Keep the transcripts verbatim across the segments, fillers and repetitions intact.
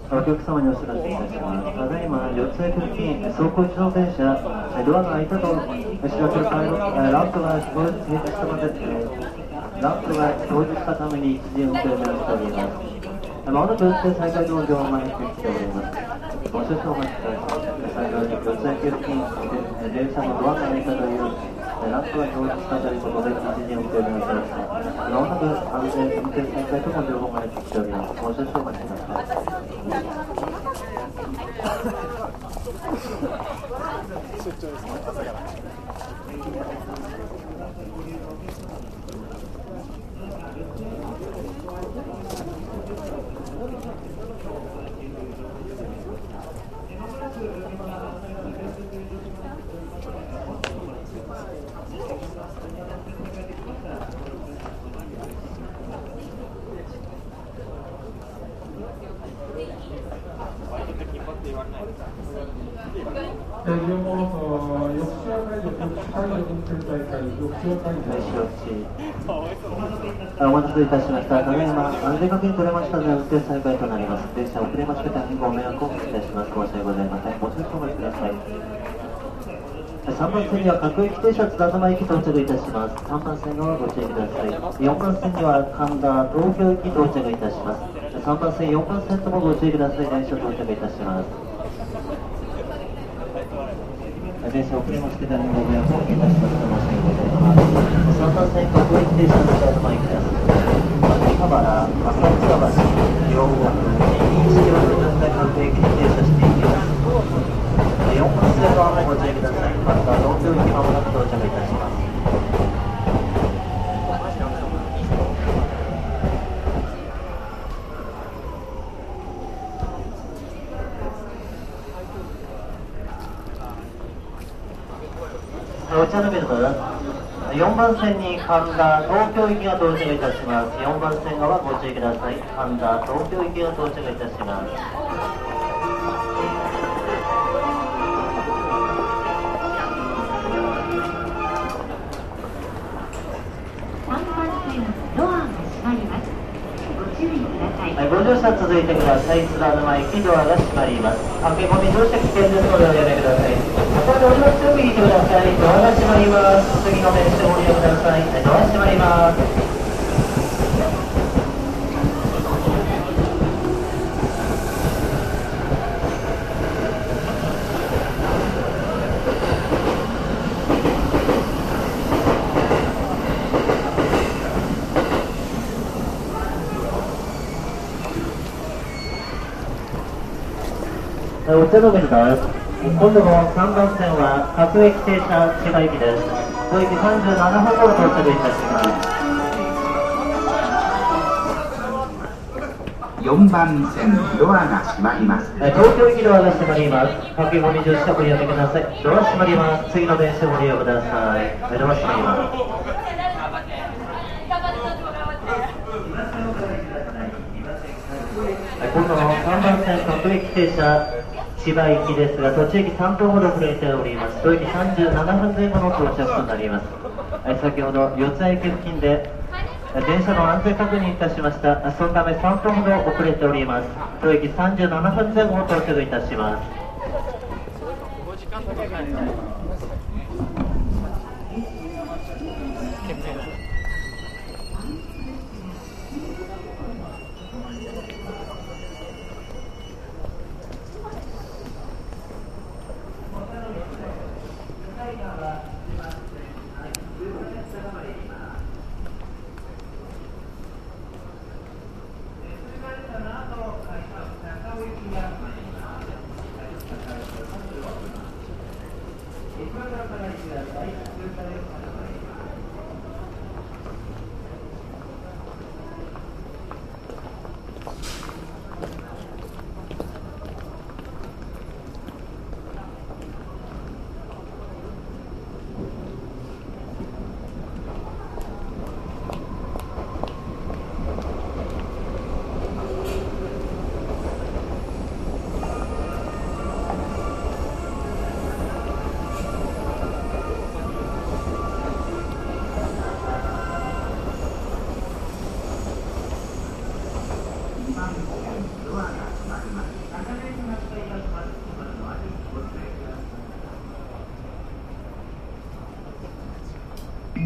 お客様にお知らせいたします。ただいま四ツ谷付近、走行中の電車、ドアが開いたと知らせるパイロット、ランプが表示したので、ランプが表示したために一時運転をしております。まもなく運転再開の情報が入ってきております。もう少々お待ちください。先ほど四ツ谷付近、電車のドアが開いたというランプが表示したということで一時運転をしました。まもなく安全運転再開との情報が入ってきております。もう少々お待ちください。出張ですね、朝から。お待たせいたしました。ただいま安全確認取れましたので運転再開となります。電車遅れまして大変ご迷惑をおかけいたします。申し訳ございません。もう少しお待ちください。さんばん線には各駅停車津田沼駅到着いたします。さんばん線側ご注意ください。よんばん線には神田東京駅到着いたします。さんばん線よんばん線ともご注意ください。電車到着いたします。電車遅れまして大変ご迷惑をおかけいたします。申し訳ございません。さんばん線各駅停車津田沼駅です。秋葉原、浅草橋、両国、いちキロの状態各駅に停車していきます。よんばん線側もご注意ください。また東京駅まもなく到着いたします。お茶の水よんばん線に神田東京行きが到着いたします。よんばん線側ご注意ください。神田東京行きが到着いたします。ご乗車続いてください。津田沼駅ドアが閉まります。駆け込み乗車危険ですのでおやめください。また乗りますように引いてください。ドアが閉まります。次の電車をご利用ください。ドア閉まります。お茶の水です。今度もさんばん線は各駅停車千葉行きです。当駅さんじゅうななふんごろ到着いたします。 よんばん線ドアが閉まります。 東京行きドアが閉まります。駆け込み乗車ご利用ください。ドア閉まります。次の電車ご利用ください。ドア閉まります。今度もさんばん線各駅停車千葉行きですが、途中駅さんぷんほど遅れております。当駅さんじゅうななふんぜん後の到着となります。先ほど四ツ谷駅付近で電車の安全確認いたしました。そのためさんぷんほど遅れております。当駅さんじゅうななふんぜん後到着いたします。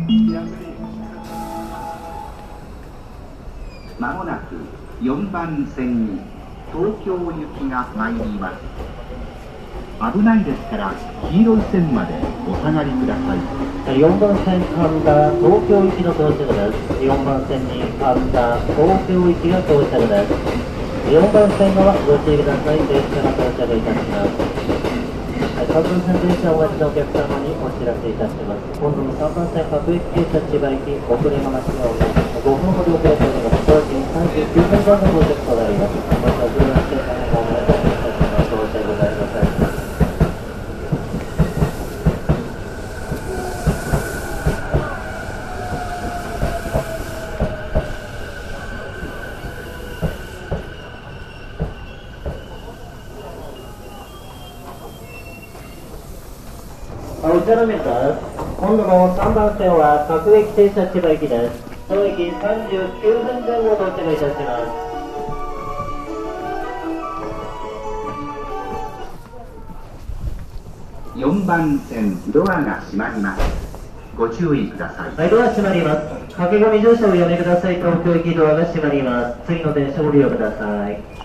まもなくよんばん線に東京行きが参ります。危ないですから黄色い線までお下がりください。 よんばん線神田東京行きの到着です。よんばん線に神田東京行きが到着です。よんばん線側ご注意ください。電車が到着いたします。さんばん線電車をお待ちのお客様にお知らせいたします。今度のさんばん線各駅停車千葉行き遅れが待ちがおります。ごふんほど遅れております。当時さんじゅうきゅうふんかんの到着となります。また遅れが来てためごめんなさい。到着ございません。お茶の皆さん、今度のさんばん線は各駅停車千葉行きです。当駅さんじゅうきゅうふんまえ後到着いたします。 よんばん線ドアが閉まります。ご注意ください。 はい、ドア閉まります。駆け込み乗車をおやめください。東京行きドアが閉まります。次の電車をご利用ください。